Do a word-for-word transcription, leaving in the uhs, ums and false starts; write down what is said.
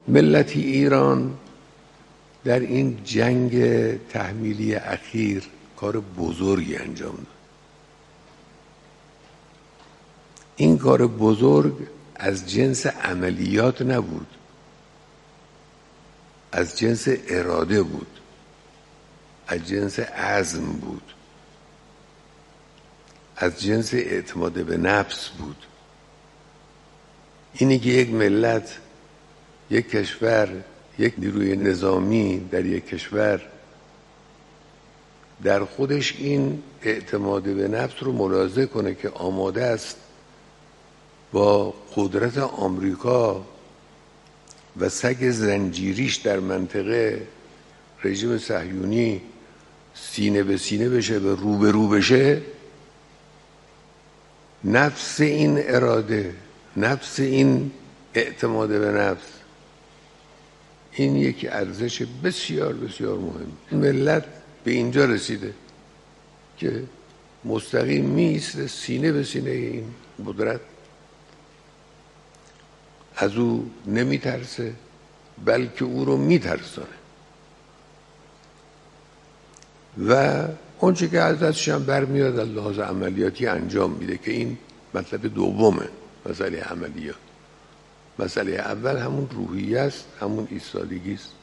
ملت ایران در این جنگ تحمیلی اخیر کار بزرگی انجام داد. این کار بزرگ از جنس عملیات نبود، از جنس اراده بود، از جنس عزم بود، از جنس اعتماد به نفس بود. اینی که یک ملت، یک کشور، یک نیروی نظامی در یک کشور در خودش این اعتماد به نفس رو ملاحظه کنه که آماده است با قدرت آمریکا و سگ زنجیریش در منطقه رژیم صهیونی سینه به سینه بشه، به رو به رو بشه، نفس این اراده، نفس این اعتماد به نفس، این یک ارزش بسیار بسیار مهم. ملت به اینجا رسیده که مستقیم میایسته سینه به سینه این قدرت، از او نمیترسه بلکه او رو میترسانه و اونچه که ازش هم برمیاد از لحاظ عملیاتی انجام میده که این مطلب دومه. مسئله عملیات، مسئله اول همون روحیه است، همون ایستادگی است.